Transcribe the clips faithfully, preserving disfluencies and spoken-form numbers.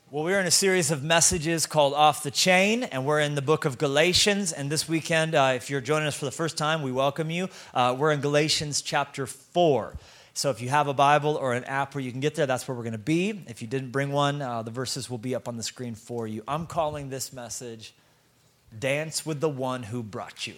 Well, we're in a series of messages called Off the Chain, and we're in the book of Galatians. And this weekend, uh, if you're joining us for the first time, we welcome you. Uh, we're in Galatians chapter four. So if you have a Bible or an app where you can get there, that's where we're going to be. If you didn't bring one, uh, the verses will be up on the screen for you. I'm calling this message, Dance with the One Who Brought You.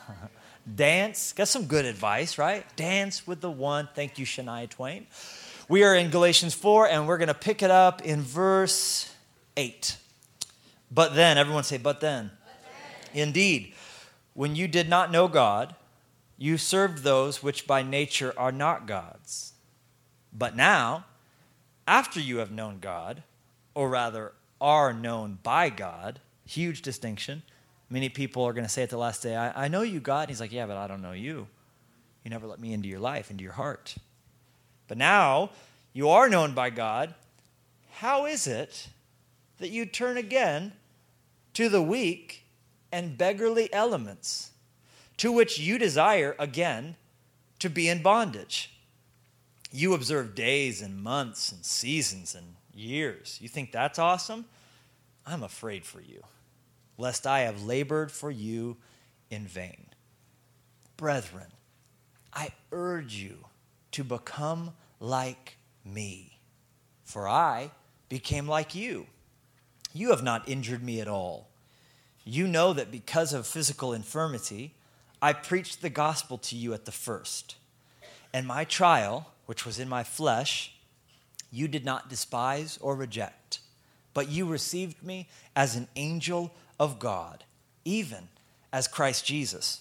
Dance, got some good advice, right? Dance with the one. Thank you, Shania Twain. We are in Galatians four, and we're going to pick it up in verse eight. But then, everyone say, but then. But then. Indeed, when you did not know God, you served those which by nature are not God's. But now, after you have known God, or rather are known by God, huge distinction. Many people are going to say at the last day, I, I know you, God. And he's like, yeah, but I don't know you. You never let me into your life, into your heart. But now you are known by God. How is it that you turn again to the weak and beggarly elements, to which you desire again to be in bondage? You observe days and months and seasons and years. You think that's awesome? I'm afraid for you, lest I have labored for you in vain. Brethren, I urge you to become like me, for I became like you. You have not injured me at all. You know that because of physical infirmity, I preached the gospel to you at the first. And my trial, which was in my flesh, you did not despise or reject, but you received me as an angel of God, even as Christ Jesus.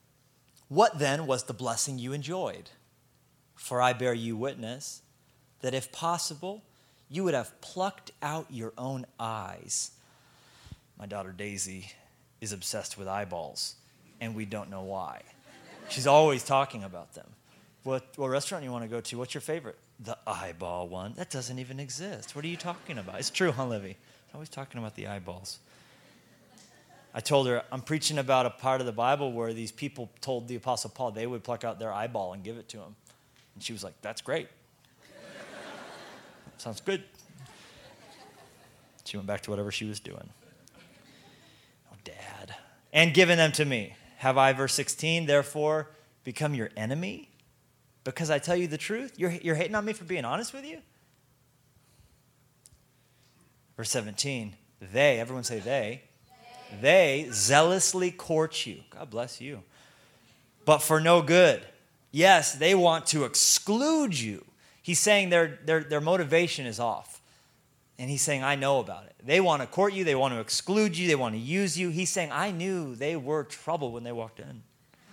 What then was the blessing you enjoyed? For I bear you witness that if possible, you would have plucked out your own eyes. My daughter Daisy is obsessed with eyeballs, and we don't know why. She's always talking about them. What, what restaurant you want to go to? What's your favorite? The eyeball one. That doesn't even exist. What are you talking about? It's true, huh, Livy? She's always talking about the eyeballs. I told her, I'm preaching about a part of the Bible where these people told the Apostle Paul they would pluck out their eyeball and give it to him. And she was like, that's great. Sounds good. She went back to whatever she was doing. Oh, Dad. And given them to me. Have I, verse sixteen, therefore become your enemy? Because I tell you the truth? You're, you're hating on me for being honest with you? Verse seventeen. They, everyone say they. They zealously court you. God bless you. But for no good. Yes, they want to exclude you. He's saying their, their, their motivation is off. And he's saying, I know about it. They want to court you. They want to exclude you. They want to use you. He's saying, I knew they were trouble when they walked in.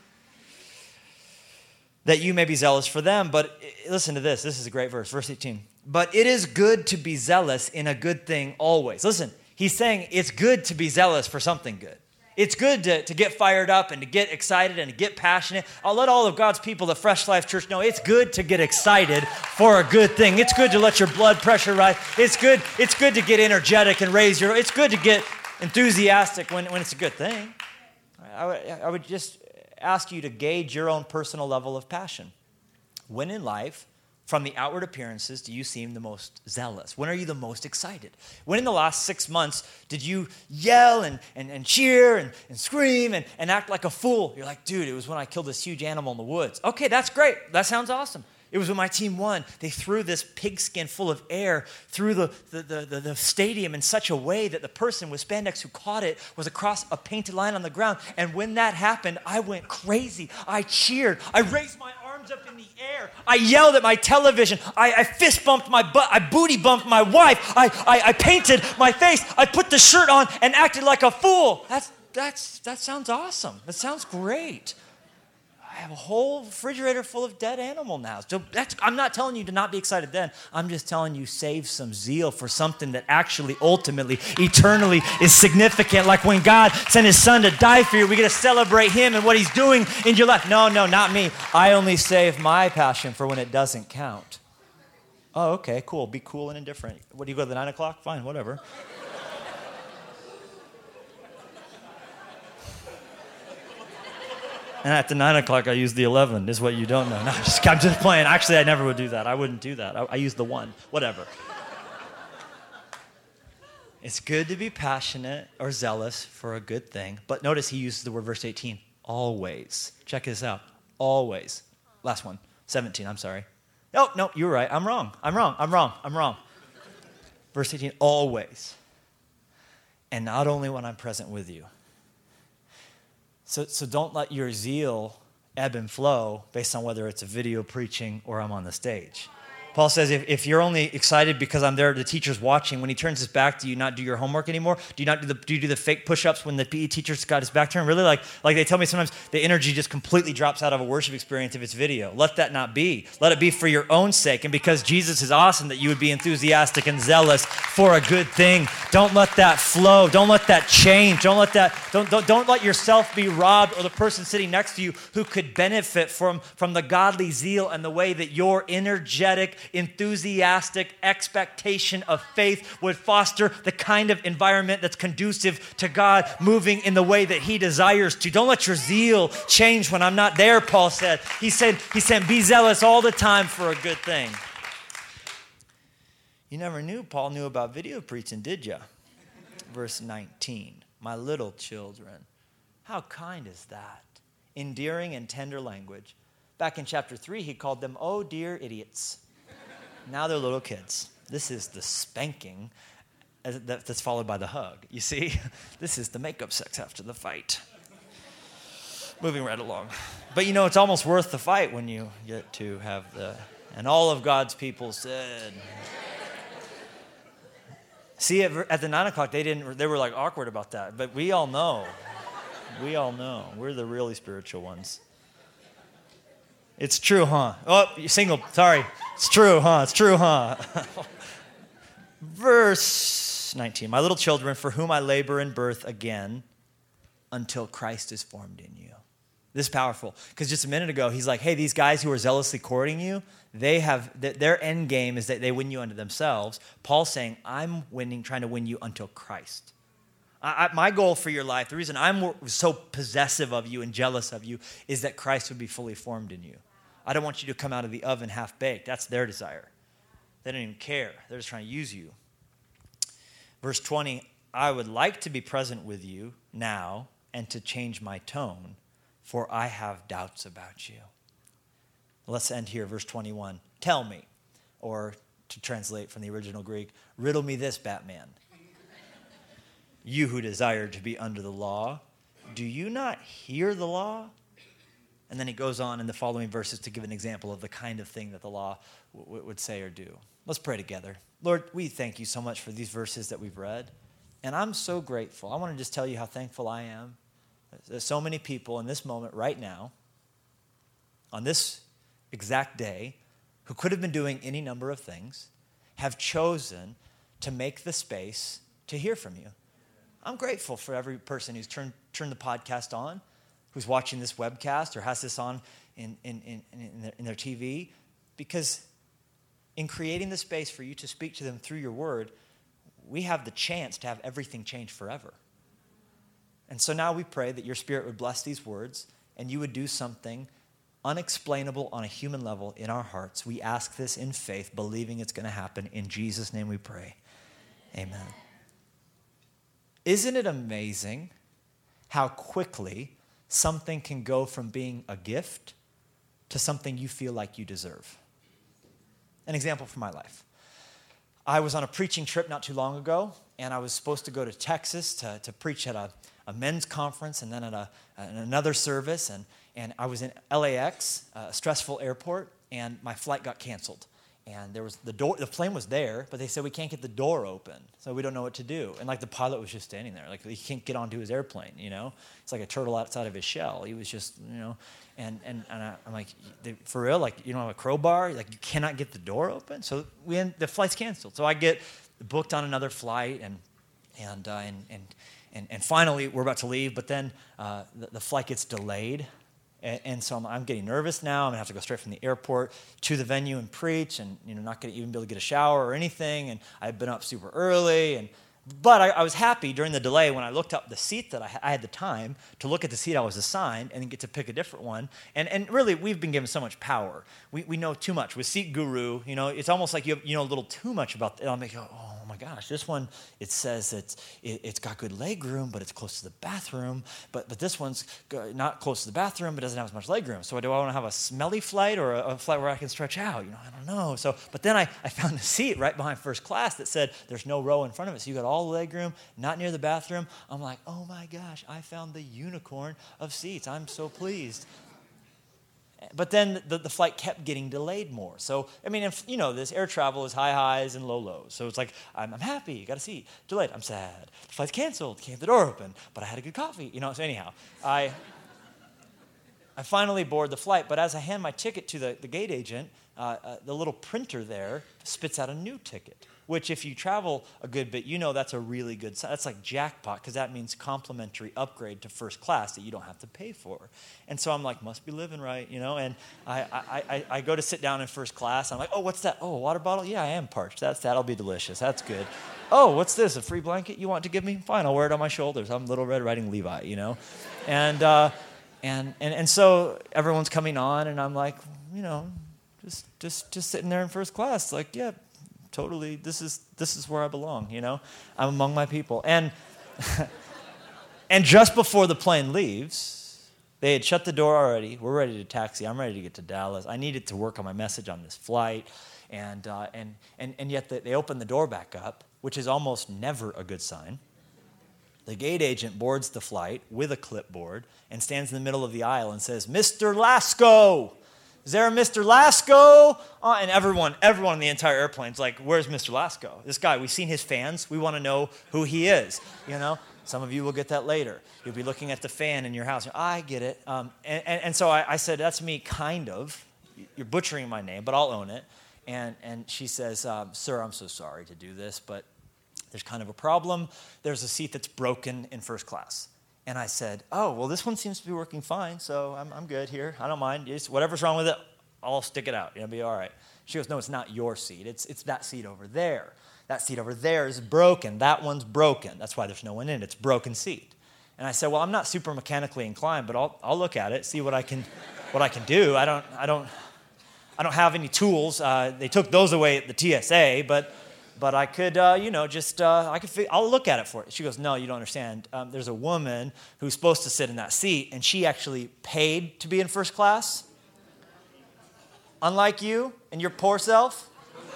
That you may be zealous for them. But listen to this. This is a great verse. Verse eighteen. But it is good to be zealous in a good thing always. Listen. He's saying it's good to be zealous for something good. It's good to, to get fired up and to get excited and to get passionate. I'll let all of God's people at Fresh Life Church know it's good to get excited for a good thing. It's good to let your blood pressure rise. It's good, it's good to get energetic and raise your... It's good to get enthusiastic when, when it's a good thing. I would, I would just ask you to gauge your own personal level of passion. When in life... From the outward appearances, do you seem the most zealous? When are you the most excited? When in the last six months did you yell and, and, and cheer and, and scream and, and act like a fool? You're like, dude, it was when I killed this huge animal in the woods. Okay, that's great. That sounds awesome. It was when my team won. They threw this pigskin full of air through the, the, the, the, the stadium in such a way that the person with spandex who caught it was across a painted line on the ground. And when that happened, I went crazy. I cheered. I raised my arms up in the air. I yelled at my television. I, I fist bumped my butt. I booty bumped my wife. I, I, I painted my face. I put the shirt on and acted like a fool. That's, that's, that sounds awesome. That sounds great. I have a whole refrigerator full of dead animal now. So that's, I'm not telling you to not be excited then. I'm just telling you save some zeal for something that actually, ultimately, eternally is significant. Like when God sent his son to die for you, we get to celebrate him and what he's doing in your life. No, no, not me. I only save my passion for when it doesn't count. Oh, okay, cool. Be cool and indifferent. What, do you go to the nine o'clock? Fine, whatever. And at the nine o'clock, I use the eleven, is what you don't know. No, I'm just, I'm just playing. Actually, I never would do that. I wouldn't do that. I, I use the one, whatever. It's good to be passionate or zealous for a good thing. But notice he uses the word, verse eighteen, always. Check this out. Always. Last one. seventeen, I'm sorry. No, no, you're right. I'm wrong. I'm wrong. I'm wrong. I'm wrong. Verse eighteen, always. And not only when I'm present with you. So, so don't let your zeal ebb and flow based on whether it's a video preaching or I'm on the stage. Paul says, if, if you're only excited because I'm there, the teacher's watching, when he turns his back, do you not do your homework anymore? Do you not do the, do you do the fake push-ups when the P E teacher's got his back turned? Really, like, like they tell me sometimes the energy just completely drops out of a worship experience if it's video. Let that not be. Let it be for your own sake. And because Jesus is awesome, that you would be enthusiastic and zealous for a good thing. Don't let that flow. Don't let that change. Don't let that, don't, don't, don't let yourself be robbed or the person sitting next to you who could benefit from, from the godly zeal and the way that your energetic, enthusiastic expectation of faith would foster the kind of environment that's conducive to God moving in the way that he desires to. Don't let your zeal change when I'm not there, Paul said. He said, he said, be zealous all the time for a good thing. You never knew Paul knew about video preaching, did you? Verse nineteen, my little children. How kind is that? Endearing and tender language. Back in chapter three, he called them, oh, dear idiots. Now they're little kids. This is the spanking that's followed by the hug. You see? This is the makeup sex after the fight. Moving right along. But you know, it's almost worth the fight when you get to have the, and all of God's people said. See, at the nine o'clock, they didn't, they were like awkward about that. But we all know. We all know. We're the really spiritual ones. It's true, huh? Oh, you're single. Sorry. It's true, huh? It's true, huh? Verse nineteen. My little children, for whom I labor in birth again until Christ is formed in you. This is powerful. Because just a minute ago, he's like, hey, these guys who are zealously courting you, they have, their end game is that they win you unto themselves. Paul's saying, I'm winning, trying to win you until Christ. I, my goal for your life, the reason I'm so possessive of you and jealous of you, is that Christ would be fully formed in you. I don't want you to come out of the oven half-baked. That's their desire. They don't even care. They're just trying to use you. Verse twenty, I would like to be present with you now and to change my tone, for I have doubts about you. Let's end here, verse twenty-one. Tell me, or to translate from the original Greek, riddle me this, Batman. You who desire to be under the law, do you not hear the law? And then he goes on in the following verses to give an example of the kind of thing that the law w- w- would say or do. Let's pray together. Lord, we thank you so much for these verses that we've read. And I'm so grateful. I want to just tell you how thankful I am. There's so many people in this moment right now, on this exact day, who could have been doing any number of things, have chosen to make the space to hear from you. I'm grateful for every person who's turned, turned the podcast on, who's watching this webcast or has this on in, in, in, in, their, in their T V, because in creating the space for you to speak to them through your word, we have the chance to have everything change forever. And so now we pray that your Spirit would bless these words and you would do something unexplainable on a human level in our hearts. We ask this in faith, believing it's going to happen. In Jesus' name we pray. Amen. Isn't it amazing how quickly something can go from being a gift to something you feel like you deserve? An example from my life. I was on a preaching trip not too long ago, and I was supposed to go to Texas to, to preach at a, a men's conference and then at, a, at another service. And, and I was in L A X, a stressful airport, and my flight got canceled. And there was the door, the plane was there, but they said we can't get the door open, so we don't know what to do. And like the pilot was just standing there, like he can't get onto his airplane, you know. It's like a turtle outside of his shell. He was just, you know, and and, and I, I'm like, for real, like you don't have a crowbar, like you cannot get the door open. So we end, the flight's canceled. So I get booked on another flight, and and uh, and and and and finally we're about to leave, but then uh, the, the flight gets delayed. And so I'm, I'm getting nervous now. I'm going to have to go straight from the airport to the venue and preach, and you know, not going to even be able to get a shower or anything. And I've been up super early. And But I, I was happy during the delay when I looked up the seat that I, ha- I had the time to look at the seat I was assigned and then get to pick a different one. And and really, we've been given so much power. We we know too much. With Seat Guru, you know, it's almost like you have, you know a little too much about it. I'm like, oh my gosh, this one, it says it's, it, it's got good leg room, but it's close to the bathroom. But but this one's not close to the bathroom, but doesn't have as much leg room. So do I want to have a smelly flight or a, a flight where I can stretch out? You know, I don't know. So, but then I, I found a seat right behind first class that said there's no row in front of it. So you got all the leg room, not near the bathroom. I'm like, oh my gosh, I found the unicorn of seats. I'm so pleased. But then the, the flight kept getting delayed more. So, I mean, if, you know, this air travel is high highs and low lows. So it's like, I'm, I'm happy, got a seat. Delayed, I'm sad. The flight's canceled, can't get the door open, but I had a good coffee. You know, so anyhow, I I finally board the flight. But as I hand my ticket to the, the gate agent, uh, uh, the little printer there spits out a new ticket, which if you travel a good bit, you know that's a really good sign. That's like jackpot, because that means complimentary upgrade to first class that you don't have to pay for. And so I'm like, must be living right, you know? And I, I, I, I go to sit down in first class. I'm like, oh, what's that? Oh, a water bottle? Yeah, I am parched. That's, that'll be delicious. That's good. Oh, what's this? A free blanket you want to give me? Fine, I'll wear it on my shoulders. I'm Little Red Riding Levi, you know? And, uh, and, and, and so everyone's coming on, and I'm like, you know, just, just, just sitting there in first class, like, yeah, totally, this is this is where I belong, you know? I'm among my people. And and just before the plane leaves, they had shut the door already. We're ready to taxi. I'm ready to get to Dallas. I needed to work on my message on this flight. And uh, and, and, and yet they opened the door back up, which is almost never a good sign. The gate agent boards the flight with a clipboard and stands in the middle of the aisle and says, Mister Lasco! Is there a Mister Lasco? Uh, and everyone, everyone in the entire airplane's like, where's Mister Lasco? This guy, we've seen his fans. We want to know who he is, you know? Some of you will get that later. You'll be looking at the fan in your house. I get it. Um, and, and, and so I, I said, that's me, kind of. You're butchering my name, but I'll own it. And, and she says, um, sir, I'm so sorry to do this, but there's kind of a problem. There's a seat that's broken in first class. And I said, oh, well, this one seems to be working fine, so I'm, I'm good here. I don't mind. Just whatever's wrong with it, I'll stick it out. It'll be all right. She goes, no, it's not your seat. It's, it's that seat over there. That seat over there is broken. That one's broken. That's why there's no one in it. It's a broken seat. And I said, well, I'm not super mechanically inclined, but I'll, I'll look at it, see what I can, what I can do. I don't, I don't, I don't have any tools. Uh, they took those away at the T S A, but... But I could, uh, you know, just, uh, I could, fig- I'll look at it for it. She goes, no, you don't understand. Um, there's a woman who's supposed to sit in that seat, and she actually paid to be in first class. Unlike you and your poor self.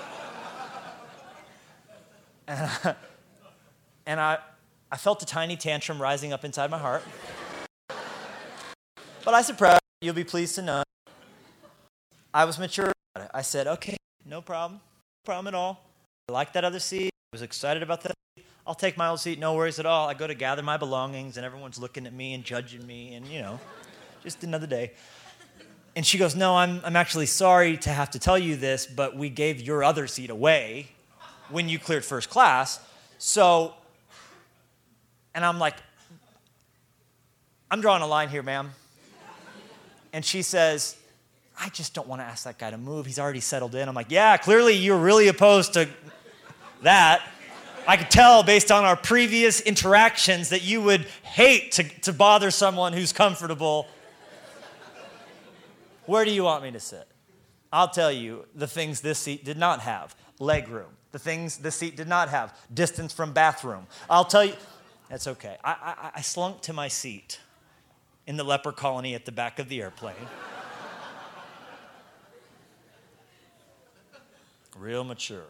and I, and I, I felt a tiny tantrum rising up inside my heart. But I said, "Proud, you'll be pleased to know." I was mature about it. I said, okay, no problem, no problem at all. I like that other seat. I was excited about that. I'll take my old seat, no worries at all. I go to gather my belongings, and everyone's looking at me and judging me, and, you know, just another day. And she goes, no, I'm I'm actually sorry to have to tell you this, but we gave your other seat away when you cleared first class. So, and I'm like, I'm drawing a line here, ma'am. And she says, I just don't want to ask that guy to move. He's already settled in. I'm like, yeah, clearly you're really opposed to that. I could tell based on our previous interactions that you would hate to, to bother someone who's comfortable. Where do you want me to sit? I'll tell you the things this seat did not have. Leg room. The things this seat did not have. Distance from bathroom. I'll tell you. That's okay. I, I, I slunk to my seat in the leper colony at the back of the airplane. Real mature.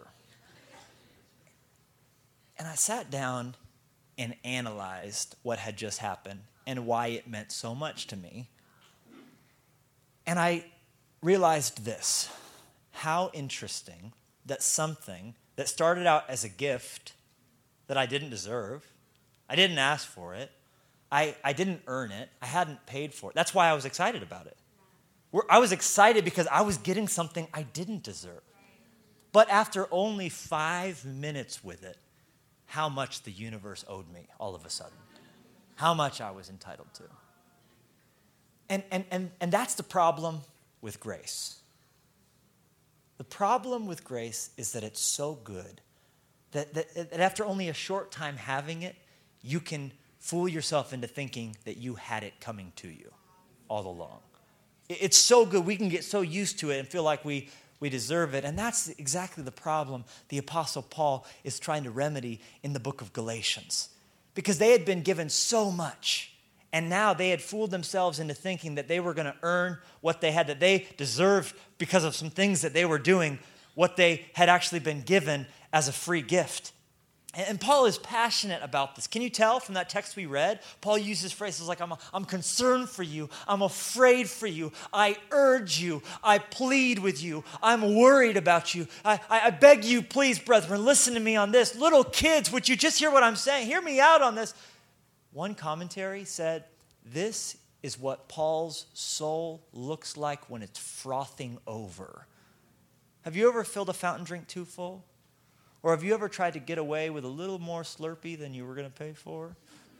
And I sat down and analyzed what had just happened and why it meant so much to me. And I realized this, how interesting that something that started out as a gift that I didn't deserve, I didn't ask for it, I, I didn't earn it, I hadn't paid for it. That's why I was excited about it. I was excited because I was getting something I didn't deserve. But after only five minutes with it, how much the universe owed me all of a sudden. How much I was entitled to. And, and, and, and that's the problem with grace. The problem with grace is that it's so good that, that, that after only a short time having it, you can fool yourself into thinking that you had it coming to you all along. It's so good. We can get so used to it and feel like we, we deserve it. And that's exactly the problem the Apostle Paul is trying to remedy in the book of Galatians. Because they had been given so much. And now they had fooled themselves into thinking that they were going to earn what they had, that they deserved because of some things that they were doing, what they had actually been given as a free gift. And Paul is passionate about this. Can you tell from that text we read? Paul uses phrases like, I'm, I'm concerned for you. I'm afraid for you. I urge you. I plead with you. I'm worried about you. I, I, I beg you, please, brethren, listen to me on this. Little kids, would you just hear what I'm saying? Hear me out on this. One commentary said, this is what Paul's soul looks like when it's frothing over. Have you ever filled a fountain drink too full? Or have you ever tried to get away with a little more Slurpee than you were going to pay for?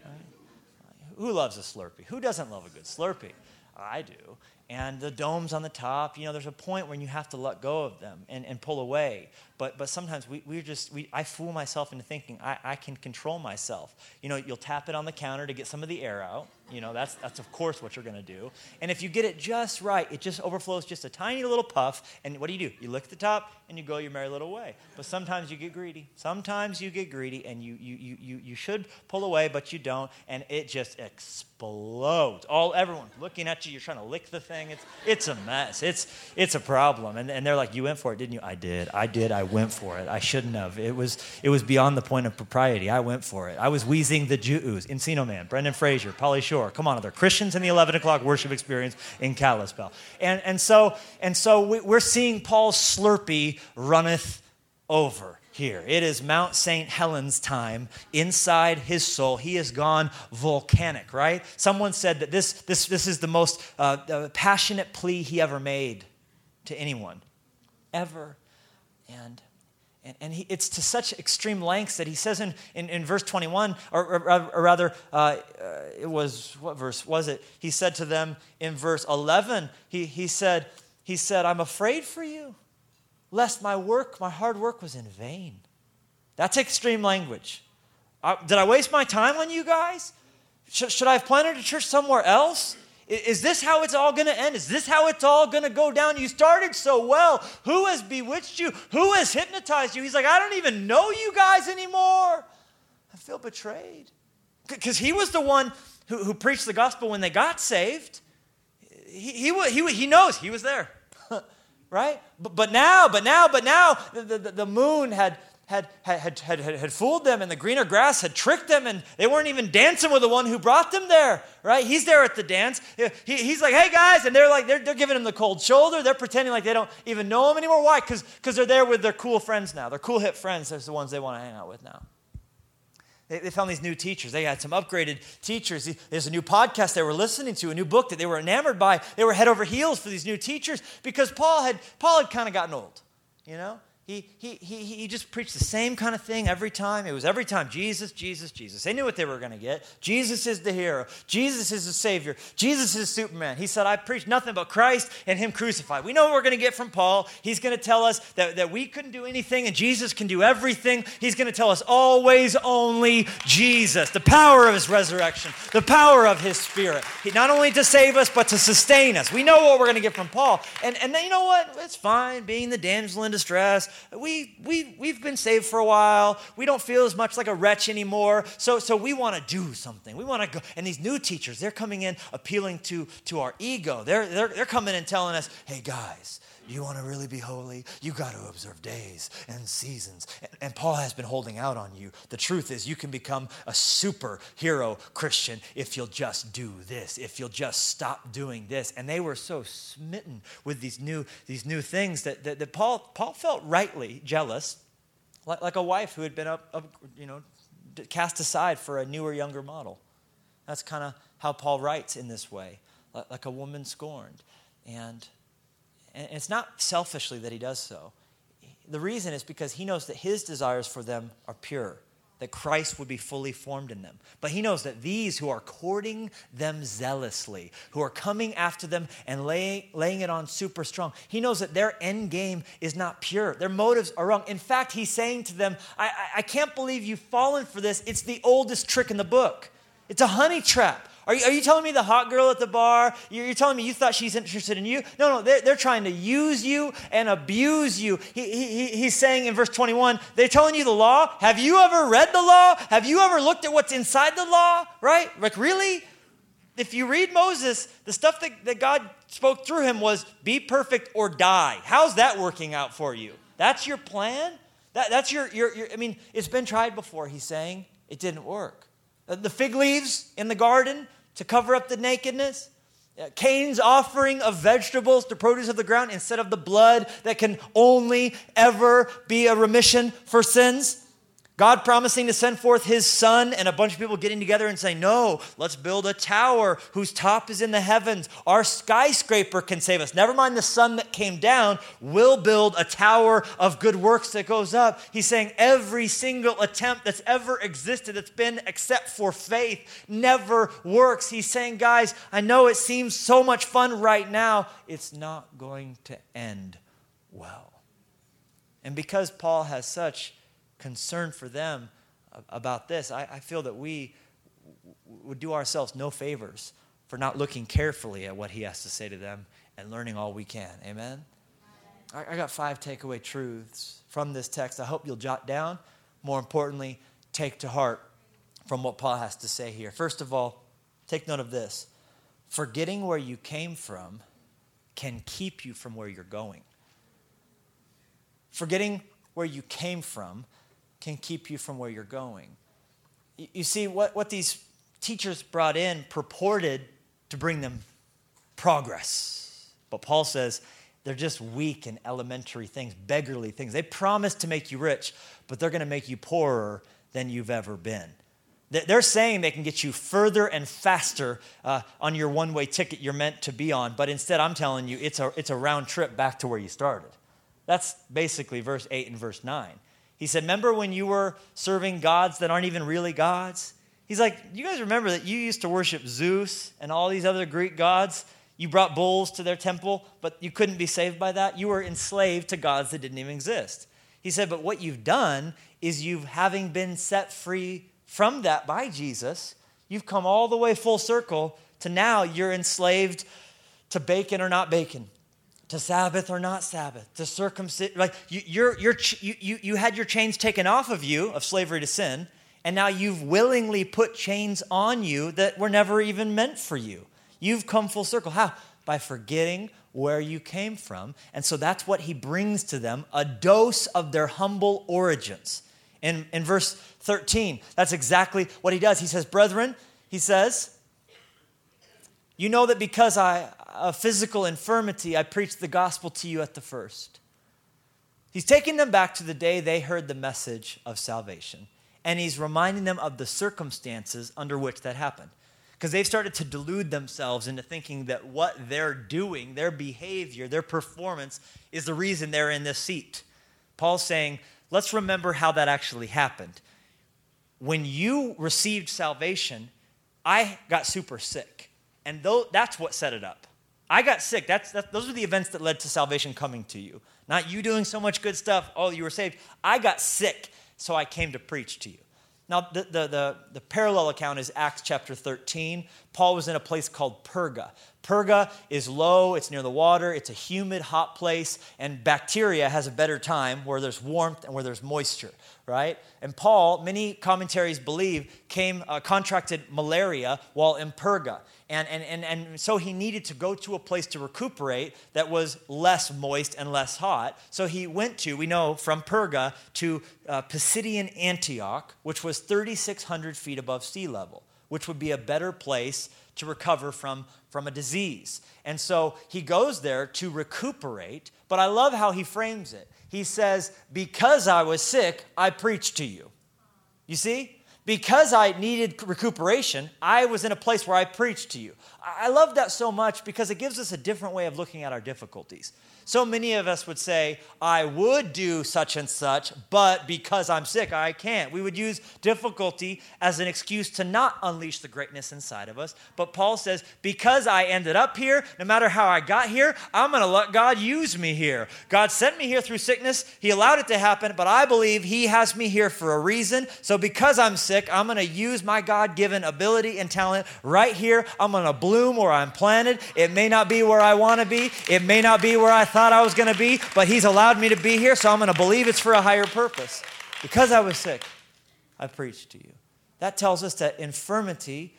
Right? Who loves a Slurpee? Who doesn't love a good Slurpee? I do. And the domes on the top, you know, there's a point when you have to let go of them and, and pull away. But but sometimes we we just we I fool myself into thinking I, I can control myself. You know, you'll tap it on the counter to get some of the air out. You know, that's that's of course what you're going to do. And if you get it just right, it just overflows just a tiny little puff. And what do you do? You lick the top and you go your merry little way. But sometimes you get greedy. Sometimes you get greedy and you you you you you should pull away, but you don't, and it just explodes. All everyone's looking at you. You're trying to lick the thing. It's it's a mess. It's it's a problem. And and they're like, you went for it, didn't you? I did. I did. I went for it. I shouldn't have. It was it was beyond the point of propriety. I went for it. I was wheezing the Jews. Encino Man, Brendan Fraser, Pauly Shore. Come on, they're Christians in the eleven o'clock worship experience in Kalispell. And and so and so we, we're seeing Paul's Slurpee runneth over here. It is Mount Saint Helens time inside his soul. He has gone volcanic, right? Someone said that this this this is the most uh, uh, passionate plea he ever made to anyone, ever. And and, and he, it's to such extreme lengths that he says in, in, in verse twenty-one, or, or, or rather, uh, uh, it was, what verse was it? He said to them in verse eleven, he, he said, he said, I'm afraid for you, lest my work, my hard work was in vain. That's extreme language. Uh, did I waste my time on you guys? Should, should I have planted a church somewhere else? Is this how it's all going to end? Is this how it's all going to go down? You started so well. Who has bewitched you? Who has hypnotized you? He's like, I don't even know you guys anymore. I feel betrayed. Because he was the one who, who preached the gospel when they got saved. He, he, he, he knows he was there. Right? But, but now, but now, but now, the, the, the moon had... Had, had, had, had, had fooled them, and the greener grass had tricked them, and they weren't even dancing with the one who brought them there, right? He's there at the dance. He, he's like, hey, guys, and they're like, they're, they're giving him the cold shoulder. They're pretending like they don't even know him anymore. Why? Because because they're there with their cool friends now. Their cool hip friends. Those are the ones they want to hang out with now. They, they found these new teachers. They had some upgraded teachers. There's a new podcast they were listening to, a new book that they were enamored by. They were head over heels for these new teachers because Paul had Paul had kind of gotten old, you know? He, he, he, he just preached the same kind of thing every time. It was every time, Jesus, Jesus, Jesus. They knew what they were going to get. Jesus is the hero. Jesus is the Savior. Jesus is Superman. He said, I preach nothing but Christ and Him crucified. We know what we're going to get from Paul. He's going to tell us that, that we couldn't do anything and Jesus can do everything. He's going to tell us always only Jesus, the power of His resurrection, the power of His Spirit. He, not only to save us, but to sustain us. We know what we're going to get from Paul. And, and then, you know what? It's fine being the damsel in distress. We, we, we've been saved for a while. We don't feel as much like a wretch anymore. So, so we want to do something. We want to go. And these new teachers, they're coming in appealing to, to our ego. They're, they're, they're coming in telling us, hey, guys, you want to really be holy? You got to observe days and seasons. And, and Paul has been holding out on you. The truth is you can become a superhero Christian if you'll just do this, if you'll just stop doing this. And they were so smitten with these new, these new things that, that, that Paul, Paul felt rightly jealous, like, like a wife who had been up, up, you know, cast aside for a newer, younger model. That's kind of how Paul writes in this way, like, like a woman scorned. And And it's not selfishly that he does so. The reason is because he knows that his desires for them are pure, that Christ would be fully formed in them. But he knows that these who are courting them zealously, who are coming after them and lay, laying it on super strong, he knows that their end game is not pure. Their motives are wrong. In fact, he's saying to them, I, I, I can't believe you've fallen for this. It's the oldest trick in the book. It's a honey trap. Are you, are you telling me the hot girl at the bar, you're, you're telling me you thought she's interested in you? No, no, they're, they're trying to use you and abuse you. He, he, he's saying in verse twenty-one, they're telling you the law. Have you ever read the law? Have you ever looked at what's inside the law? Right? Like, really? If you read Moses, the stuff that, that God spoke through him was be perfect or die. How's that working out for you? That's your plan? That, that's your, your, your, I mean, it's been tried before, he's saying. It didn't work. The fig leaves in the garden to cover up the nakedness. Cain's offering of vegetables to produce of the ground instead of the blood that can only ever be a remission for sins. God promising to send forth his son and a bunch of people getting together and saying, no, let's build a tower whose top is in the heavens. Our skyscraper can save us. Never mind the sun that came down. We'll build a tower of good works that goes up. He's saying every single attempt that's ever existed that's been except for faith never works. He's saying, guys, I know it seems so much fun right now. It's not going to end well. And because Paul has such concern for them about this, I, I feel that we would do ourselves no favors for not looking carefully at what he has to say to them and learning all we can. Amen? I, I got five takeaway truths from this text I hope you'll jot down. More importantly, take to heart from what Paul has to say here. First of all, take note of this. Forgetting where you came from can keep you from where you're going. Forgetting where you came from can keep you from where you're going. You, you see, what, what these teachers brought in purported to bring them progress. But Paul says they're just weak and elementary things, beggarly things. They promise to make you rich, but they're going to make you poorer than you've ever been. They're saying they can get you further and faster uh, on your one-way ticket you're meant to be on, but instead I'm telling you it's a, it's a round trip back to where you started. That's basically verse eight and verse nine. He said, remember when you were serving gods that aren't even really gods? He's like, you guys remember that you used to worship Zeus and all these other Greek gods? You brought bulls to their temple, but you couldn't be saved by that. You were enslaved to gods that didn't even exist. He said, but what you've done is you've, having been set free from that by Jesus, you've come all the way full circle to now you're enslaved to bacon or not bacon, to Sabbath or not Sabbath, to circumcision. Like you, you're, you're, you, you, you had your chains taken off of you of slavery to sin, and now you've willingly put chains on you that were never even meant for you. You've come full circle. How? By forgetting where you came from. And so that's what he brings to them, a dose of their humble origins. In, in verse thirteen, that's exactly what he does. He says, brethren, he says, you know that because I, of physical infirmity, I preached the gospel to you at the first. He's taking them back to the day they heard the message of salvation. And he's reminding them of the circumstances under which that happened. Because they've started to delude themselves into thinking that what they're doing, their behavior, their performance, is the reason they're in this seat. Paul's saying, let's remember how that actually happened. When you received salvation, I got super sick. And though that's what set it up. I got sick. That's, that, those are the events that led to salvation coming to you. Not you doing so much good stuff. Oh, you were saved. I got sick, so I came to preach to you. Now, the, the, the, the parallel account is Acts chapter thirteen. Paul was in a place called Perga. Perga is low, it's near the water, it's a humid, hot place, and bacteria has a better time where there's warmth and where there's moisture, right? And Paul, many commentaries believe, came uh, contracted malaria while in Perga. And, and, and, and so he needed to go to a place to recuperate that was less moist and less hot. So he went to, we know, from Perga to uh, Pisidian Antioch, which was thirty-six hundred feet above sea level, which would be a better place to recover from, from a disease. And so he goes there to recuperate, but I love how he frames it. He says, because I was sick, I preached to you. You see? Because I needed recuperation, I was in a place where I preached to you. I love that so much because it gives us a different way of looking at our difficulties. So many of us would say, I would do such and such, but because I'm sick, I can't. We would use difficulty as an excuse to not unleash the greatness inside of us. But Paul says, because I ended up here, no matter how I got here, I'm going to let God use me here. God sent me here through sickness. He allowed it to happen, but I believe he has me here for a reason. So because I'm sick, I'm going to use my God-given ability and talent right here. I'm going to bloom where I'm planted. It may not be where I want to be. It may not be where I thought I was going to be, but he's allowed me to be here, so I'm going to believe it's for a higher purpose. Because I was sick, I preached to you. That tells us that infirmity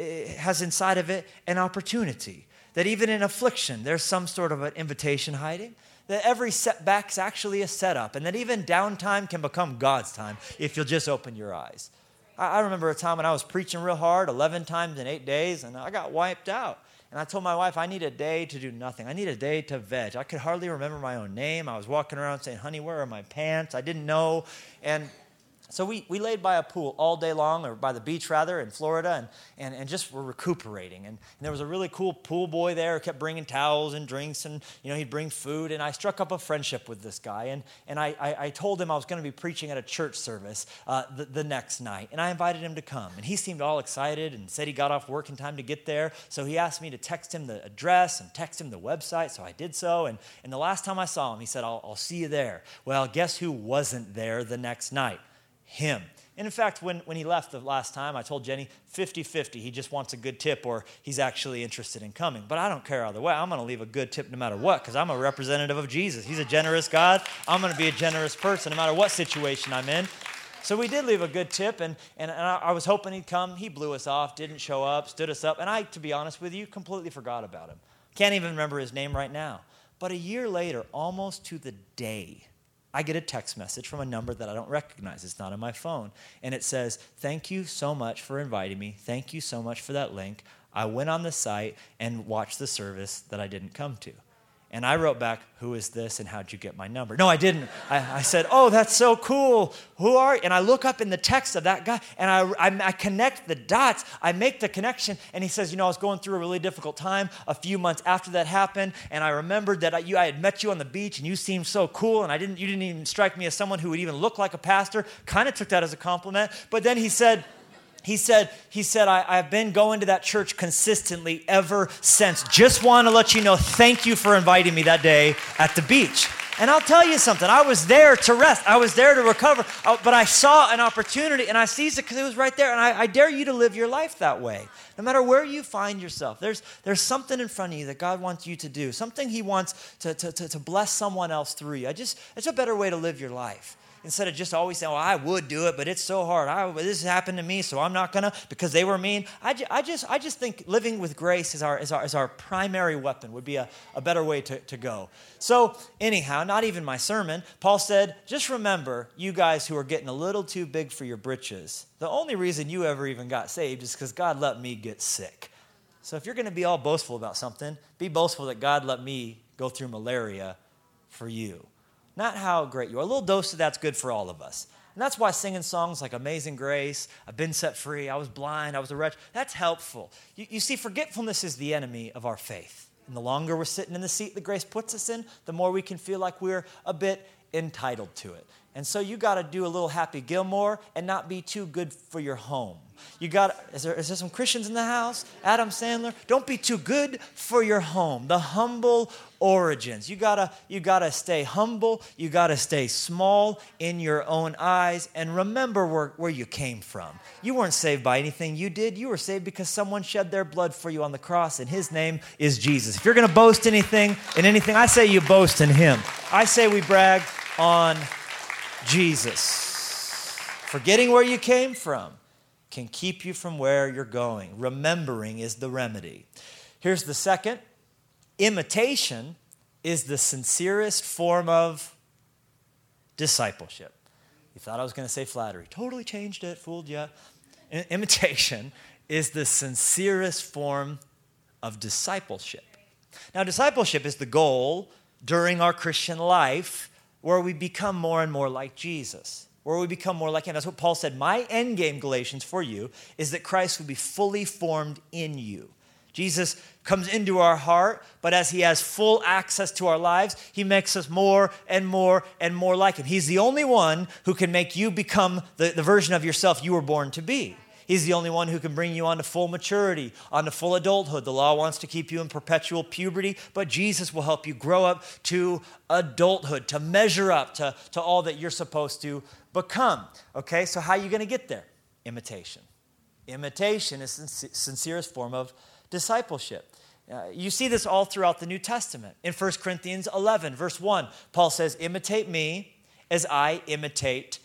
has inside of it an opportunity, that even in affliction, there's some sort of an invitation hiding, that every setback is actually a setup, and that even downtime can become God's time if you'll just open your eyes. I remember a time when I was preaching real hard, eleven times in eight days, and I got wiped out. And I told my wife, I need a day to do nothing. I need a day to veg. I could hardly remember my own name. I was walking around saying, honey, where are my pants? I didn't know. And so we, we laid by a pool all day long, or by the beach rather, in Florida, and, and, and just were recuperating. And, and there was a really cool pool boy there who kept bringing towels and drinks, and you know he'd bring food. And I struck up a friendship with this guy. And, and I, I, I told him I was going to be preaching at a church service uh, the, the next night. And I invited him to come. And he seemed all excited and said he got off work in time to get there. So he asked me to text him the address and text him the website. So I did so. And, and the last time I saw him, he said, I'll, I'll see you there. Well, guess who wasn't there the next night? Him. And in fact, when, when he left the last time, I told Jenny, fifty-fifty, he just wants a good tip or he's actually interested in coming. But I don't care either way. I'm going to leave a good tip no matter what because I'm a representative of Jesus. He's a generous God. I'm going to be a generous person no matter what situation I'm in. So we did leave a good tip, and, and, and I, I was hoping he'd come. He blew us off, didn't show up, stood us up, and I, to be honest with you, completely forgot about him. Can't even remember his name right now. But a year later, almost to the day, I get a text message from a number that I don't recognize. It's not on my phone. And it says, thank you so much for inviting me. Thank you so much for that link. I went on the site and watched the service that I didn't come to. And I wrote back, who is this and how'd you get my number? No, I didn't. I, I said, oh, that's so cool. Who are you? And I look up in the text of that guy and I, I, I connect the dots. I make the connection. And he says, you know, I was going through a really difficult time a few months after that happened. And I remembered that I, you, I had met you on the beach and you seemed so cool. And I didn't, you didn't even strike me as someone who would even look like a pastor. Kind of took that as a compliment. But then he said, He said, he said, I, I've been going to that church consistently ever since. Just want to let you know, thank you for inviting me that day at the beach. And I'll tell you something. I was there to rest. I was there to recover. Uh, but I saw an opportunity, and I seized it because it was right there. And I, I dare you to live your life that way. No matter where you find yourself, there's, there's something in front of you that God wants you to do, something he wants to, to, to, to bless someone else through you. I just, it's a better way to live your life. Instead of just always saying, well, I would do it, but it's so hard. I, this happened to me, so I'm not going to because they were mean. I, ju- I, just, I just think living with grace is our, is our, is our primary weapon, would be a, a better way to, to go. So anyhow, not even my sermon, Paul said, just remember, you guys who are getting a little too big for your britches, the only reason you ever even got saved is because God let me get sick. So if you're going to be all boastful about something, be boastful that God let me go through malaria for you. Not how great you are. A little dose of that's good for all of us. And that's why singing songs like Amazing Grace, I've been set free, I was blind, I was a wretch, that's helpful. You, you see, forgetfulness is the enemy of our faith. And the longer we're sitting in the seat that grace puts us in, the more we can feel like we're a bit entitled to it. And so you got to do a little Happy Gilmore and not be too good for your home. You got, is there, is there some Christians in the house? Adam Sandler, don't be too good for your home. The humble origins. You gotta, you gotta stay humble. You gotta stay small in your own eyes. And remember where, where you came from. You weren't saved by anything you did. You were saved because someone shed their blood for you on the cross, and his name is Jesus. If you're gonna boast anything in anything, I say you boast in him. I say we brag on Jesus. Forgetting where you came from can keep you from where you're going. Remembering is the remedy. Here's the second. Imitation is the sincerest form of discipleship. You thought I was going to say flattery. Totally changed it, fooled you. Imitation is the sincerest form of discipleship. Now, discipleship is the goal during our Christian life where we become more and more like Jesus. where we become more like him. That's what Paul said. My end game, Galatians, for you is that Christ would be fully formed in you. Jesus comes into our heart, but as he has full access to our lives, he makes us more and more and more like him. He's the only one who can make you become the, the version of yourself you were born to be. He's the only one who can bring you onto full maturity, onto full adulthood. The law wants to keep you in perpetual puberty, but Jesus will help you grow up to adulthood, to measure up to, to all that you're supposed to become. Okay, so how are you going to get there? Imitation. Imitation is the sincerest form of discipleship. Uh, you see this all throughout the New Testament. In First Corinthians eleven, verse one, Paul says, imitate me as I imitate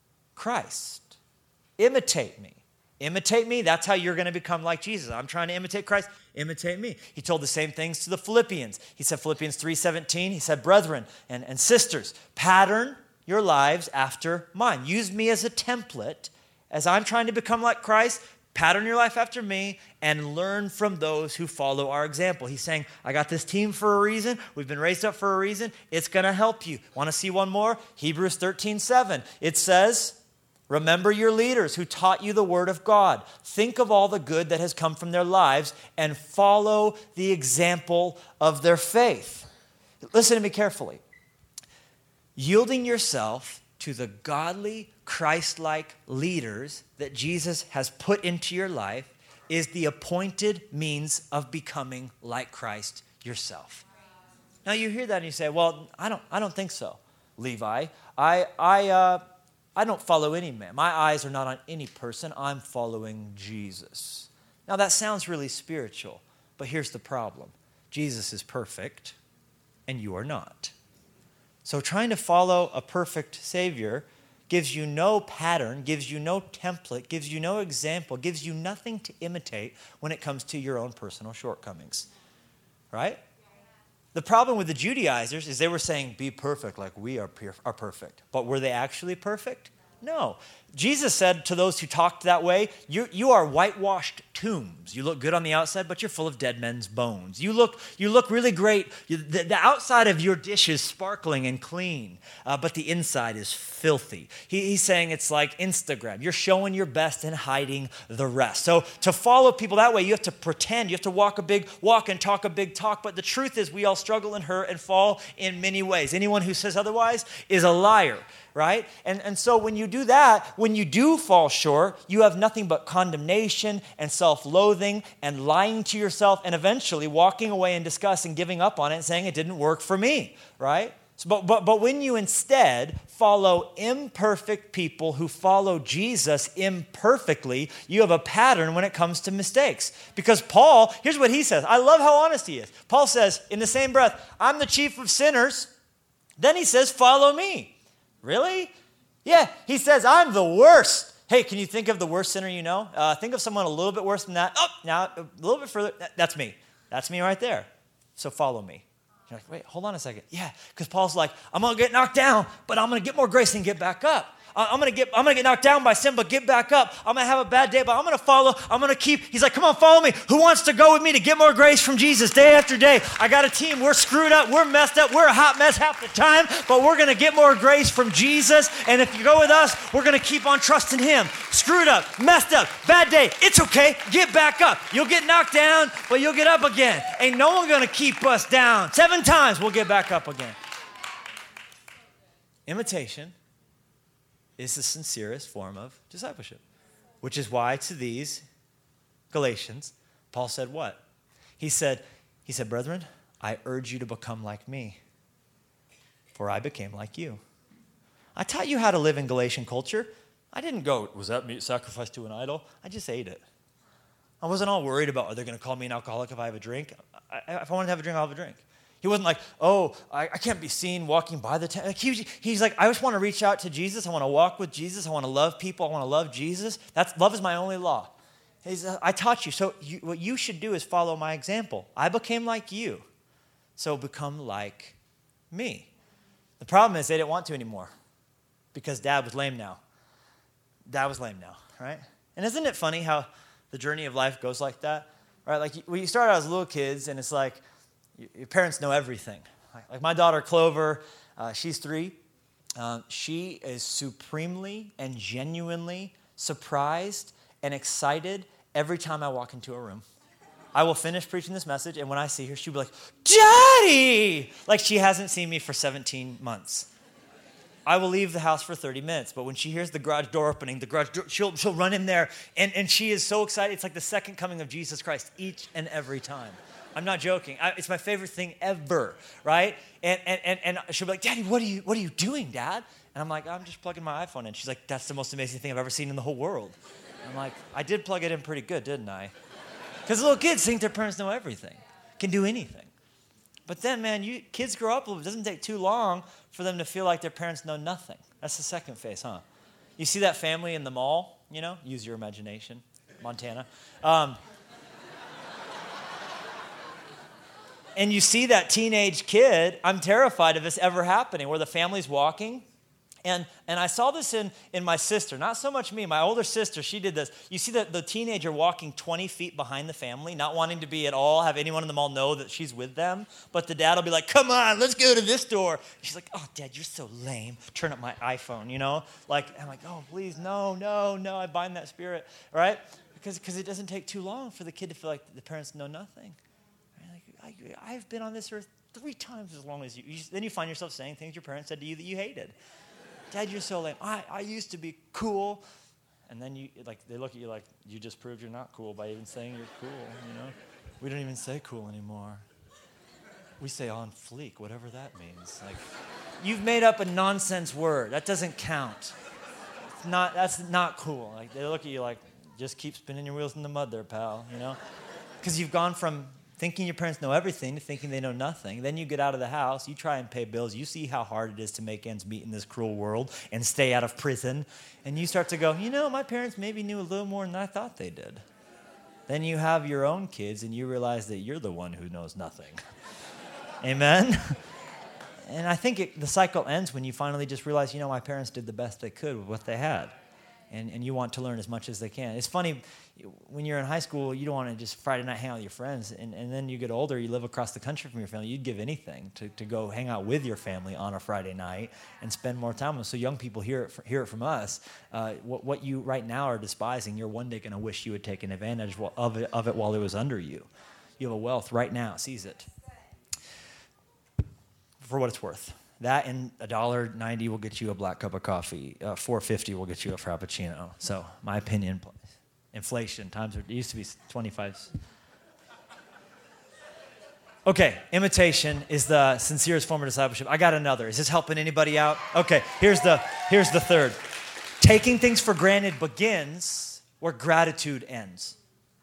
Christ. Imitate me. Imitate me. That's how you're going to become like Jesus. I'm trying to imitate Christ. Imitate me. He told the same things to the Philippians. He said, Philippians three seventeen, he said, brethren and, and sisters, pattern your lives after mine. Use me as a template as I'm trying to become like Christ. Pattern your life after me and learn from those who follow our example. He's saying, I got this team for a reason. We've been raised up for a reason. It's going to help you. Want to see one more? Hebrews thirteen seven. It says, remember your leaders who taught you the word of God. Think of all the good that has come from their lives and follow the example of their faith. Listen to me carefully. Yielding yourself to the godly, Christ-like leaders that Jesus has put into your life is the appointed means of becoming like Christ yourself. Now you hear that and you say, well, I don't, I don't think so, Levi. I, I, uh, I don't follow any man. My eyes are not on any person. I'm following Jesus. Now that sounds really spiritual, but here's the problem. Jesus is perfect and you are not. So trying to follow a perfect Savior gives you no pattern, gives you no template, gives you no example, gives you nothing to imitate when it comes to your own personal shortcomings. Right? The problem with the Judaizers is they were saying, be perfect like we are, pure, are perfect. But were they actually perfect? No. Jesus said to those who talked that way, you, you are whitewashed tombs. You look good on the outside, but you're full of dead men's bones. You look, you look really great. You, the, the outside of your dish is sparkling and clean, uh, but the inside is filthy. He, he's saying it's like Instagram. You're showing your best and hiding the rest. So to follow people that way, you have to pretend. You have to walk a big walk and talk a big talk. But the truth is we all struggle and hurt and fall in many ways. Anyone who says otherwise is a liar. Right? And, and so when you do that, when you do fall short, you have nothing but condemnation and self-loathing and lying to yourself and eventually walking away in disgust and giving up on it and saying it didn't work for me, right? So, but, but, but when you instead follow imperfect people who follow Jesus imperfectly, you have a pattern when it comes to mistakes. Because Paul, here's what he says. I love how honest he is. Paul says in the same breath, I'm the chief of sinners. Then he says, follow me. Really? Yeah, he says, I'm the worst. Hey, can you think of the worst sinner you know? Uh, think of someone a little bit worse than that. Oh, now a little bit further. That's me. That's me right there. So follow me. You're like, wait, hold on a second. Yeah, because Paul's like, I'm going to get knocked down, but I'm going to get more grace and get back up. I'm going to get I'm going to get knocked down by sin, but get back up. I'm going to have a bad day, but I'm going to follow. I'm going to keep. He's like, come on, follow me. Who wants to go with me to get more grace from Jesus day after day? I got a team. We're screwed up. We're messed up. We're a hot mess half the time, but we're going to get more grace from Jesus. And if you go with us, we're going to keep on trusting him. Screwed up, messed up, bad day. It's okay. Get back up. You'll get knocked down, but you'll get up again. Ain't no one going to keep us down. Seven times we'll get back up again. Imitation is the sincerest form of discipleship, which is why to these Galatians, Paul said what? He said, he said, brethren, I urge you to become like me, for I became like you. I taught you how to live in Galatian culture. I didn't go, was that meat sacrificed to an idol? I just ate it. I wasn't all worried about, are they going to call me an alcoholic if I have a drink? I, if I want to have a drink, I'll have a drink. He wasn't like, oh, I, I can't be seen walking by the tent. Like he, he's like, I just want to reach out to Jesus. I want to walk with Jesus. I want to love people. I want to love Jesus. That's love is my only law. He's, uh, I taught you. So you, what you should do is follow my example. I became like you. So become like me. The problem is they didn't want to anymore because dad was lame now. Dad was lame now, right? And isn't it funny how the journey of life goes like that? Right? Like when you start out as little kids and it's like, your parents know everything. Like my daughter, Clover, uh, she's three, Um, she is supremely and genuinely surprised and excited every time I walk into a room. I will finish preaching this message, and when I see her, she'll be like, Daddy! Like she hasn't seen me for seventeen months. I will leave the house for thirty minutes, but when she hears the garage door opening, the garage door, she'll, she'll run in there, and, and she is so excited. It's like the second coming of Jesus Christ each and every time. I'm not joking. I, it's my favorite thing ever, right? And, and and and she'll be like, Daddy, what are you what are you doing, Dad? And I'm like, I'm just plugging my iPhone in. She's like, that's the most amazing thing I've ever seen in the whole world. I'm like, I did plug it in pretty good, didn't I? Because little kids think their parents know everything, can do anything. But then, man, you kids grow up a little bit. It doesn't take too long for them to feel like their parents know nothing. That's the second phase, huh? You see that family in the mall, you know? Use your imagination, Montana. Um, and you see that teenage kid, I'm terrified of this ever happening, where the family's walking. And and I saw this in, in my sister, not so much me, my older sister, she did this. You see the, the teenager walking twenty feet behind the family, not wanting to be at all, have anyone in the mall know that she's with them. But the dad will be like, come on, let's go to this door. She's like, oh, Dad, you're so lame. Turn up my iPhone, you know? Like, I'm like, oh, please, no, no, no, I bind that spirit, right? Because because it doesn't take too long for the kid to feel like the parents know nothing. Like, I, I've been on this earth three times as long as you. you. Then you find yourself saying things your parents said to you that you hated. Dad, you're so lame. I, I used to be cool. And then you like they look at you like, you just proved you're not cool by even saying you're cool, you know? We don't even say cool anymore. We say on fleek, whatever that means. Like, you've made up a nonsense word. That doesn't count. It's not, that's not cool. Like, they look at you like, just keep spinning your wheels in the mud there, pal, you know? Because you've gone from thinking your parents know everything to thinking they know nothing. Then you get out of the house, you try and pay bills, you see how hard it is to make ends meet in this cruel world and stay out of prison, and you start to go, you know, my parents maybe knew a little more than I thought they did. Then you have your own kids, and you realize that you're the one who knows nothing. Amen? And I think it, the cycle ends when you finally just realize, you know, my parents did the best they could with what they had. And, and you want to learn as much as they can. It's funny, when you're in high school, you don't want to just Friday night hang out with your friends. And, and then you get older, you live across the country from your family. You'd give anything to, to go hang out with your family on a Friday night and spend more time with them. So young people hear it, hear it from us. Uh, what, what you right now are despising, you're one day going to wish you had taken advantage of it, of it while it was under you. You have a wealth right now. Seize it. For what it's worth. That and one dollar ninety will get you a black cup of coffee. Uh, four fifty will get you a frappuccino. So my opinion, inflation times it used to be twenty-five. Okay, imitation is the sincerest form of discipleship. I got another. Is this helping anybody out? Okay, here's the here's the third. Taking things for granted begins where gratitude ends.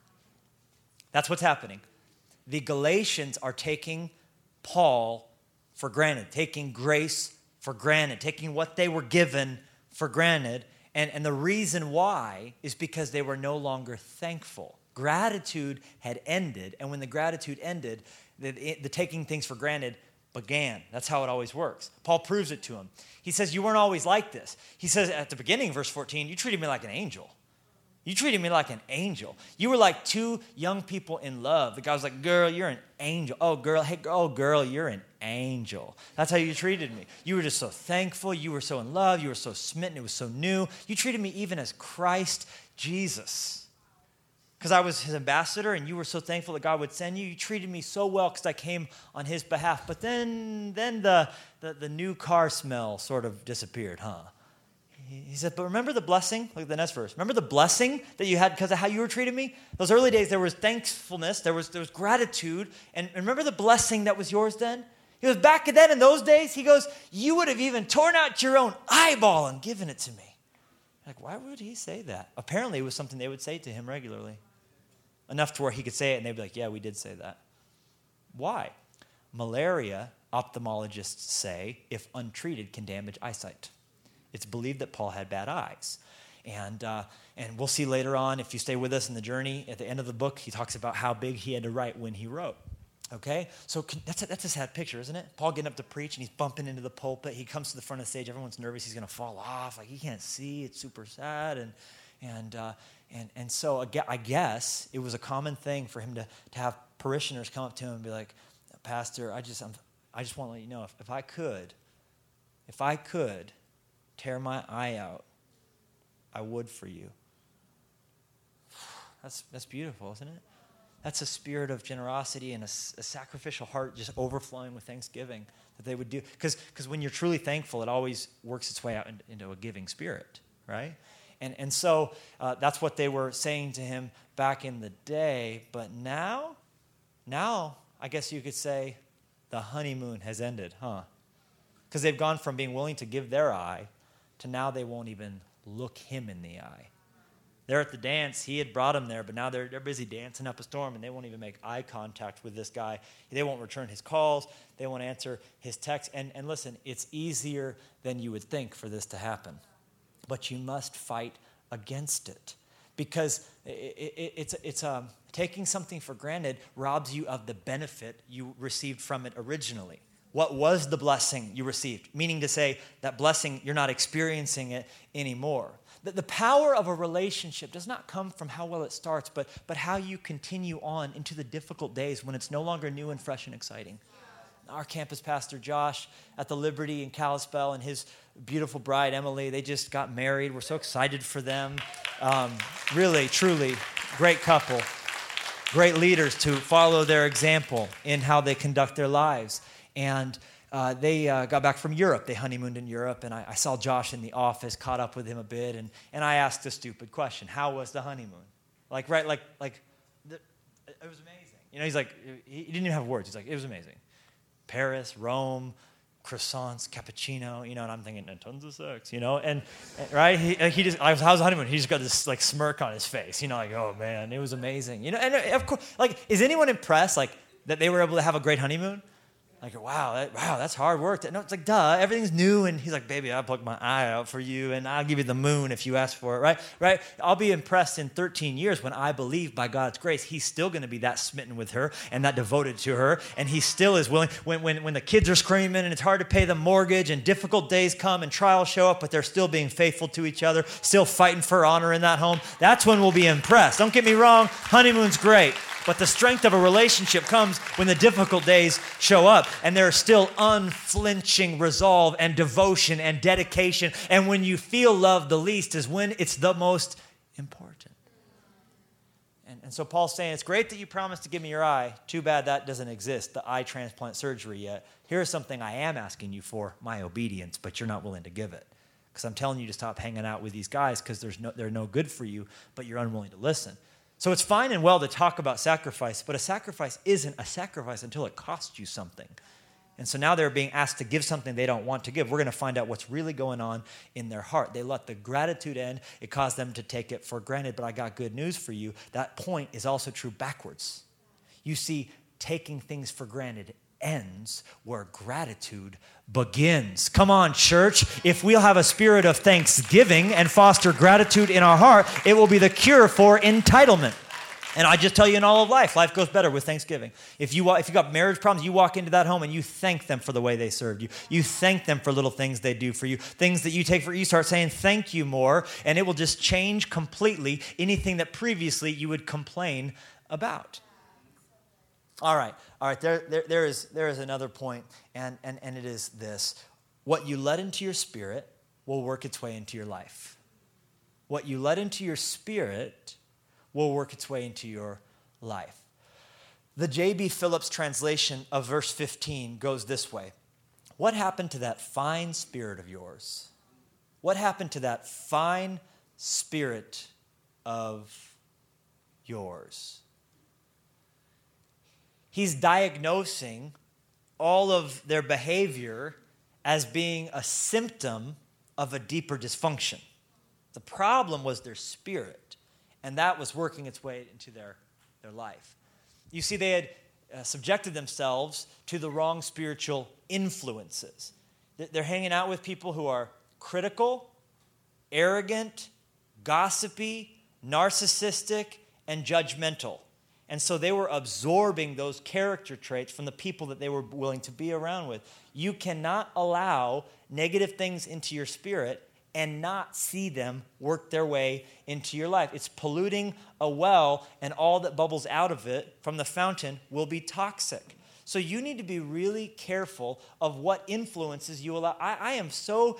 That's what's happening. The Galatians are taking Paul for granted, taking grace for granted, taking what they were given for granted. And, and the reason why is because they were no longer thankful. Gratitude had ended, and when the gratitude ended, the, the taking things for granted began. That's how it always works. Paul proves it to him. He says, you weren't always like this. He says at the beginning, verse fourteen, you treated me like an angel. You treated me like an angel. You were like two young people in love. The guy was like, girl, you're an angel. Oh, girl, hey, oh, girl, you're an angel. That's how you treated me. You were just so thankful. You were so in love. You were so smitten. It was so new. You treated me even as Christ Jesus. Because I was his ambassador and you were so thankful that God would send you. You treated me so well because I came on his behalf. But then, then the, the, the new car smell sort of disappeared, huh? He said, but remember the blessing? Look at the next verse. Remember the blessing that you had because of how you were treating me? Those early days, there was thankfulness, there was, there was gratitude. And, and remember the blessing that was yours then? He goes, back then in those days, he goes, you would have even torn out your own eyeball and given it to me. Like, why would he say that? Apparently, it was something they would say to him regularly. Enough to where he could say it, and they'd be like, yeah, we did say that. Why? Malaria, ophthalmologists say, if untreated, can damage eyesight. It's believed that Paul had bad eyes. And uh, and we'll see later on, if you stay with us in the journey, at the end of the book, he talks about how big he had to write when he wrote. Okay? So can, that's, a, that's a sad picture, isn't it? Paul getting up to preach, and he's bumping into the pulpit. He comes to the front of the stage. Everyone's nervous. He's going to fall off. Like, he can't see. It's super sad. And and uh, and and so I guess it was a common thing for him to, to have parishioners come up to him and be like, Pastor, I just I'm, I just want to let you know, if, if I could, if I could, tear my eye out, I would for you. That's, that's beautiful, isn't it? That's a spirit of generosity and a, a sacrificial heart just overflowing with thanksgiving that they would do. Because because when you're truly thankful, it always works its way out in, into a giving spirit, right? And and so uh, that's what they were saying to him back in the day. But now, now I guess you could say the honeymoon has ended, huh? Because they've gone from being willing to give their eye to now they won't even look him in the eye. They're at the dance. He had brought them there, but now they're, they're busy dancing up a storm, and they won't even make eye contact with this guy. They won't return his calls. They won't answer his texts. And, and listen, it's easier than you would think for this to happen. But you must fight against it because it, it, it's, it's um, taking something for granted robs you of the benefit you received from it originally. What was the blessing you received? Meaning to say that blessing, you're not experiencing it anymore. The, the power of a relationship does not come from how well it starts, but, but how you continue on into the difficult days when it's no longer new and fresh and exciting. Our campus pastor, Josh, at the Liberty in Kalispell, and his beautiful bride, Emily, they just got married. We're so excited for them. Um, really, truly, great couple. Great leaders to follow their example in how they conduct their lives. And uh, they uh, got back from Europe. They honeymooned in Europe, and I, I saw Josh in the office, caught up with him a bit, and, and I asked a stupid question. How was the honeymoon? Like, right, like, like, the, it was amazing. You know, he's like, he, he didn't even have words. He's like, it was amazing. Paris, Rome, croissants, cappuccino, you know, and I'm thinking, and tons of sex, you know, and, and right, he, he just, I was, how's the honeymoon? He just got this, like, smirk on his face, you know, like, oh, man, it was amazing, you know, and of course, like, is anyone impressed, like, that they were able to have a great honeymoon? Like, wow, that, wow, that's hard work. No, it's like, duh, everything's new. And he's like, baby, I'll pluck my eye out for you, and I'll give you the moon if you ask for it, right? Right? I'll be impressed in thirteen years when I believe by God's grace, he's still going to be that smitten with her and that devoted to her. And he still is willing, when, when, when the kids are screaming and it's hard to pay the mortgage and difficult days come and trials show up, but they're still being faithful to each other, still fighting for honor in that home. That's when we'll be impressed. Don't get me wrong, honeymoon's great. But the strength of a relationship comes when the difficult days show up and there's still unflinching resolve and devotion and dedication. And when you feel loved the least is when it's the most important. And, and so Paul's saying, it's great that you promised to give me your eye. Too bad that doesn't exist, the eye transplant surgery yet. Here's something I am asking you for, my obedience, but you're not willing to give it. Because I'm telling you to stop hanging out with these guys because there's no, they're no good for you, but you're unwilling to listen. So it's fine and well to talk about sacrifice, but a sacrifice isn't a sacrifice until it costs you something. And so now they're being asked to give something they don't want to give. We're going to find out what's really going on in their heart. They let the gratitude end. It caused them to take it for granted, but I got good news for you. That point is also true backwards. You see, taking things for granted ends where gratitude begins. Come on, church. If we'll have a spirit of thanksgiving and foster gratitude in our heart, it will be the cure for entitlement. And I just tell you, in all of life, life goes better with thanksgiving. If you if you got marriage problems, you walk into that home and you thank them for the way they served you. You thank them for little things they do for you, things that you take for. You start saying thank you more, and it will just change completely anything that previously you would complain about. All right, all right. There, there, there is, there is another point, and, and, and it is this: what you let into your spirit will work its way into your life. What you let into your spirit will work its way into your life. The J B Phillips translation of verse fifteen goes this way: what happened to that fine spirit of yours? What happened to that fine spirit of yours? He's diagnosing all of their behavior as being a symptom of a deeper dysfunction. The problem was their spirit, and that was working its way into their, their life. You see, they had uh, subjected themselves to the wrong spiritual influences. They're hanging out with people who are critical, arrogant, gossipy, narcissistic, and judgmental. And so they were absorbing those character traits from the people that they were willing to be around with. You cannot allow negative things into your spirit and not see them work their way into your life. It's polluting a well, and all that bubbles out of it from the fountain will be toxic. So you need to be really careful of what influences you allow. I, I am so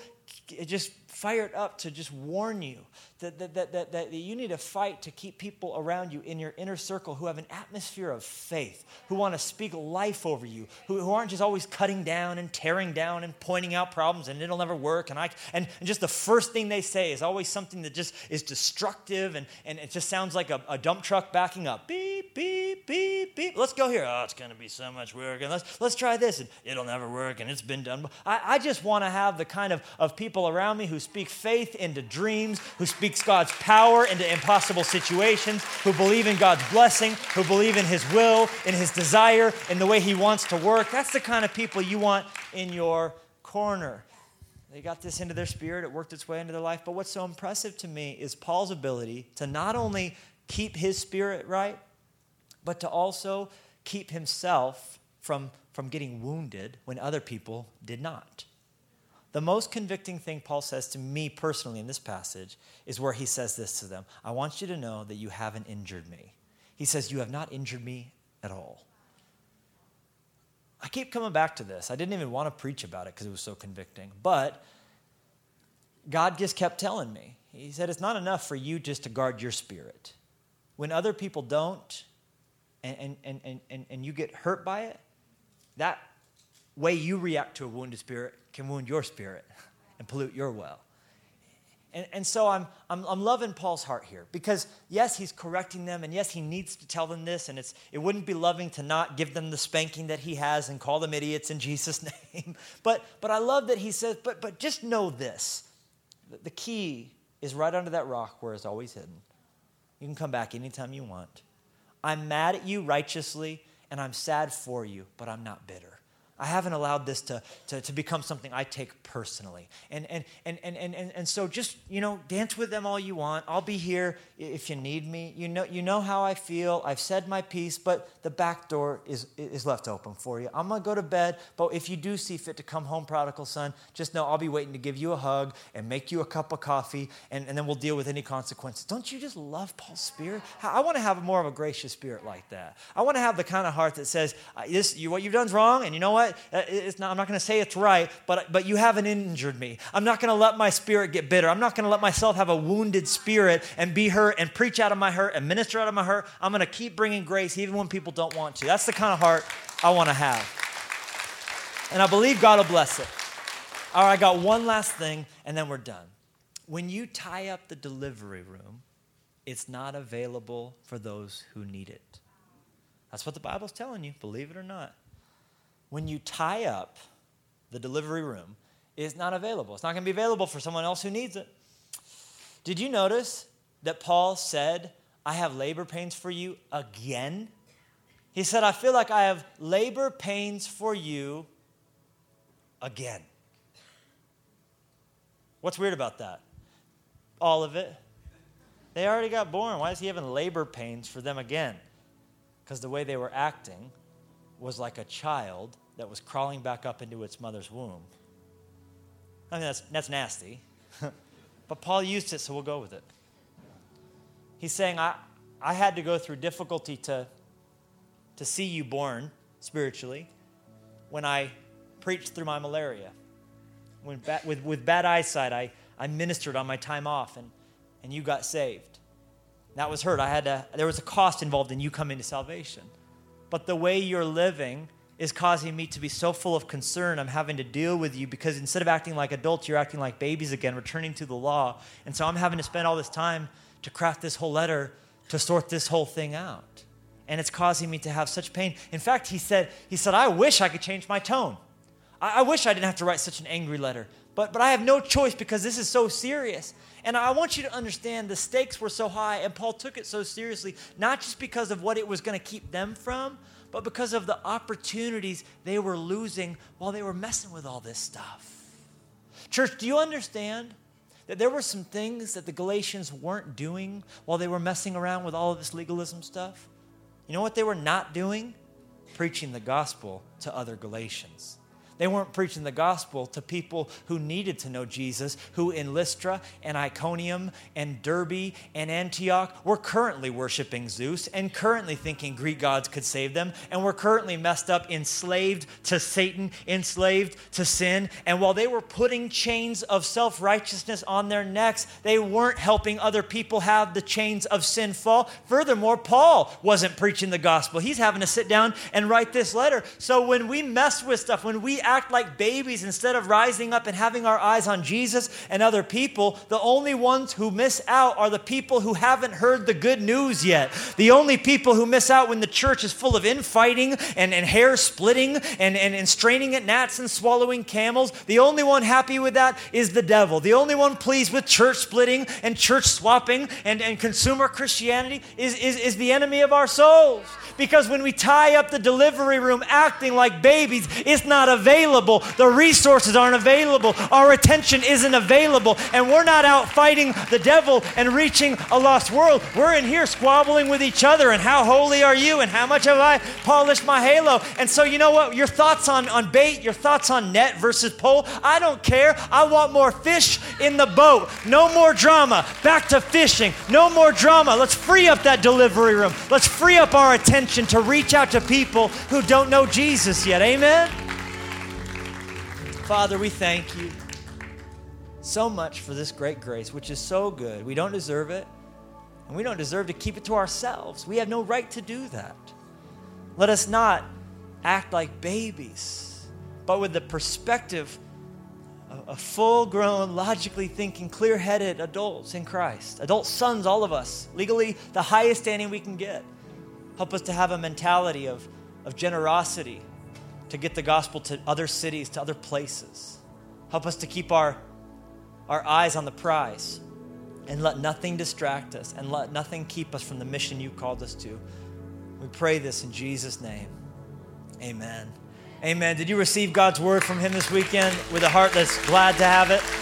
just fired up to just warn you that, that, that, that, that you need to fight to keep people around you in your inner circle who have an atmosphere of faith, who want to speak life over you, who, who aren't just always cutting down and tearing down and pointing out problems and it'll never work. And I and, and just the first thing they say is always something that just is destructive and, and it just sounds like a, a dump truck backing up. Beep, beep, beep, beep. Let's go here. Oh, it's going to be so much work. And let's let's try this. And it'll never work. And it's been done. I, I just want to have the kind of, of people around me who speak faith into dreams, who speaks God's power into impossible situations, who believe in God's blessing, who believe in his will, in his desire, in the way he wants to work. That's the kind of people you want in your corner. They got this into their spirit. It worked its way into their life. But what's so impressive to me is Paul's ability to not only keep his spirit right, but to also keep himself from, from getting wounded when other people did not. The most convicting thing Paul says to me personally in this passage is where he says this to them. I want you to know that you haven't injured me. He says, you have not injured me at all. I keep coming back to this. I didn't even want to preach about it because it was so convicting. But God just kept telling me. He said, it's not enough for you just to guard your spirit. When other people don't and, and, and, and, and you get hurt by it, that way you react to a wounded spirit can wound your spirit and pollute your well. And, and so I'm, I'm I'm loving Paul's heart here because, yes, he's correcting them, and yes, he needs to tell them this, and it's it wouldn't be loving to not give them the spanking that he has and call them idiots in Jesus' name. But but I love that he says, but but just know this. The key is right under that rock where it's always hidden. You can come back anytime you want. I'm mad at you righteously, and I'm sad for you, but I'm not bitter. I haven't allowed this to, to, to become something I take personally. And, and, and, and, and, and so just, you know, dance with them all you want. I'll be here if you need me. You know, you know how I feel. I've said my piece, but the back door is, is left open for you. I'm going to go to bed, but if you do see fit to come home, prodigal son, just know I'll be waiting to give you a hug and make you a cup of coffee, and, and then we'll deal with any consequences. Don't you just love Paul's spirit? I want to have more of a gracious spirit like that. I want to have the kind of heart that says, this, you, what you've done is wrong, and you know what? It's not, I'm not going to say it's right, but, but you haven't injured me. I'm not going to let my spirit get bitter. I'm not going to let myself have a wounded spirit and be hurt and preach out of my hurt and minister out of my hurt. I'm going to keep bringing grace even when people don't want to. That's the kind of heart I want to have. And I believe God will bless it. All right, I got one last thing, and then we're done. When you tie up the delivery room, it's not available for those who need it. That's what the Bible's telling you, believe it or not. When you tie up the delivery room, it's not available. It's not going to be available for someone else who needs it. Did you notice that Paul said, I have labor pains for you again? He said, I feel like I have labor pains for you again. What's weird about that? All of it. They already got born. Why is he having labor pains for them again? Because the way they were acting was like a child that was crawling back up into its mother's womb. I mean, that's, that's nasty. But Paul used it, so we'll go with it. He's saying, I, I had to go through difficulty to, to see you born spiritually when I preached through my malaria. When ba- with, with bad eyesight, I, I ministered on my time off, and, and you got saved. That was hurt. I had to, there was a cost involved in you coming to salvation. But the way you're living is causing me to be so full of concern. I'm having to deal with you because instead of acting like adults, you're acting like babies again, returning to the law. And so I'm having to spend all this time to craft this whole letter to sort this whole thing out. And it's causing me to have such pain. In fact, he said, he said, I wish I could change my tone. I, I wish I didn't have to write such an angry letter. But, but I have no choice because this is so serious. And I want you to understand the stakes were so high, and Paul took it so seriously, not just because of what it was going to keep them from, but because of the opportunities they were losing while they were messing with all this stuff. Church, do you understand that there were some things that the Galatians weren't doing while they were messing around with all of this legalism stuff? You know what they were not doing? Preaching the gospel to other Galatians. They weren't preaching the gospel to people who needed to know Jesus, who in Lystra and Iconium and Derbe and Antioch were currently worshiping Zeus and currently thinking Greek gods could save them, and were currently messed up, enslaved to Satan, enslaved to sin. And while they were putting chains of self-righteousness on their necks, they weren't helping other people have the chains of sin fall. Furthermore, Paul wasn't preaching the gospel. He's having to sit down and write this letter. So when we mess with stuff, when we act like babies instead of rising up and having our eyes on Jesus and other people, the only ones who miss out are the people who haven't heard the good news yet. The only people who miss out when the church is full of infighting and, and hair splitting and, and, and straining at gnats and swallowing camels. The only one happy with that is the devil. The only one pleased with church splitting and church swapping and, and consumer Christianity is, is, is the enemy of our souls. Because when we tie up the delivery room acting like babies, it's not available. The resources aren't available. Our attention isn't available. And we're not out fighting the devil and reaching a lost world. We're in here squabbling with each other. And how holy are you? And how much have I polished my halo? And so you know what? Your thoughts on, on bait, your thoughts on net versus pole, I don't care. I want more fish in the boat. No more drama. Back to fishing. No more drama. Let's free up that delivery room. Let's free up our attention to reach out to people who don't know Jesus yet. Amen? Father, we thank you so much for this great grace, which is so good. We don't deserve it, and we don't deserve to keep it to ourselves. We have no right to do that. Let us not act like babies, but with the perspective of, of full-grown, logically thinking, clear-headed adults in Christ. Adult sons, all of us, legally the highest standing we can get. Help us to have a mentality of, of generosity to get the gospel to other cities, to other places. Help us to keep our, our eyes on the prize and let nothing distract us and let nothing keep us from the mission you called us to. We pray this in Jesus' name. Amen. Amen. Did you receive God's word from him this weekend with a heart that's glad to have it?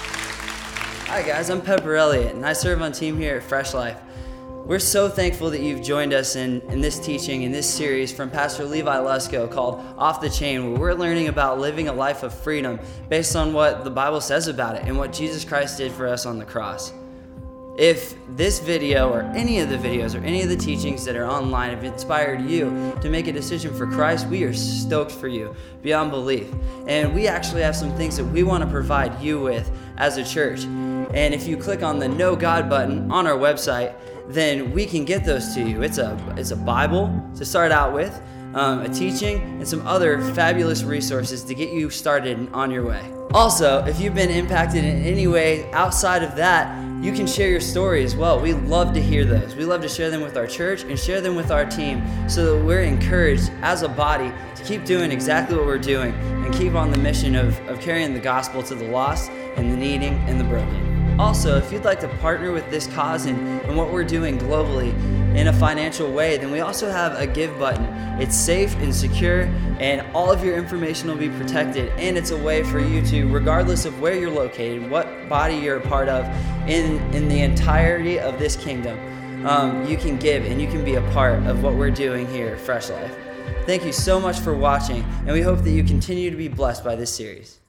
Hi guys, I'm Pepper Elliott and I serve on team here at Fresh Life. We're so thankful that you've joined us in, in this teaching, in this series from Pastor Levi Lusko called Off the Chain, where we're learning about living a life of freedom based on what the Bible says about it and what Jesus Christ did for us on the cross. If this video or any of the videos or any of the teachings that are online have inspired you to make a decision for Christ, we are stoked for you beyond belief. And we actually have some things that we want to provide you with as a church. And if you click on the Know God button on our website, then we can get those to you. It's a, it's a Bible to start out with, um, a teaching, and some other fabulous resources to get you started on your way. Also, if you've been impacted in any way outside of that, you can share your story as well. We love to hear those. We love to share them with our church and share them with our team so that we're encouraged as a body to keep doing exactly what we're doing and keep on the mission of, of carrying the gospel to the lost and the needing and the broken. Also, if you'd like to partner with this cause and, and what we're doing globally in a financial way, then we also have a give button. It's safe and secure, and all of your information will be protected, and it's a way for you to, regardless of where you're located, what body you're a part of, in, in the entirety of this kingdom, um, you can give and you can be a part of what we're doing here at Fresh Life. Thank you so much for watching, and we hope that you continue to be blessed by this series.